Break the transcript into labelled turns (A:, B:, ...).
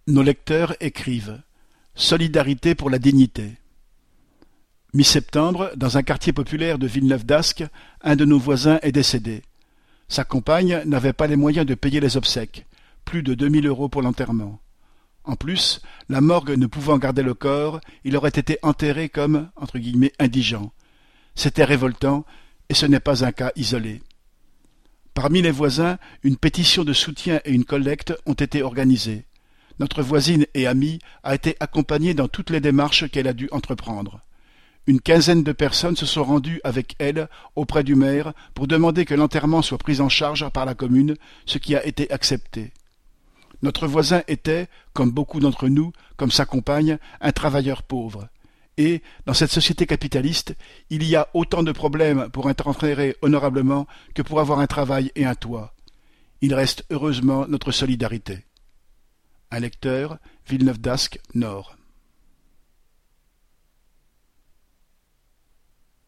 A: Nos lecteurs écrivent: Solidarité pour la dignité. Mi-septembre, dans un quartier populaire de Villeneuve-d'Ascq, un de nos voisins est décédé. Sa compagne n'avait pas les moyens de payer les obsèques, plus de 2 000 € pour l'enterrement. En plus, la morgue ne pouvant garder le corps, il aurait été enterré comme entre guillemets indigent. C'était révoltant, et ce n'est pas un cas isolé. Parmi les voisins, une pétition de soutien et une collecte ont été organisées. Notre voisine et amie a été accompagnée dans toutes les démarches qu'elle a dû entreprendre. Une quinzaine de personnes se sont rendues avec elle auprès du maire pour demander que l'enterrement soit pris en charge par la commune, ce qui a été accepté. Notre voisin était, comme beaucoup d'entre nous, comme sa compagne, un travailleur pauvre. Et, dans cette société capitaliste, il y a autant de problèmes pour être enterré honorablement que pour avoir un travail et un toit. Il reste heureusement notre solidarité. Un lecteur, Villeneuve-d'Ascq, Nord.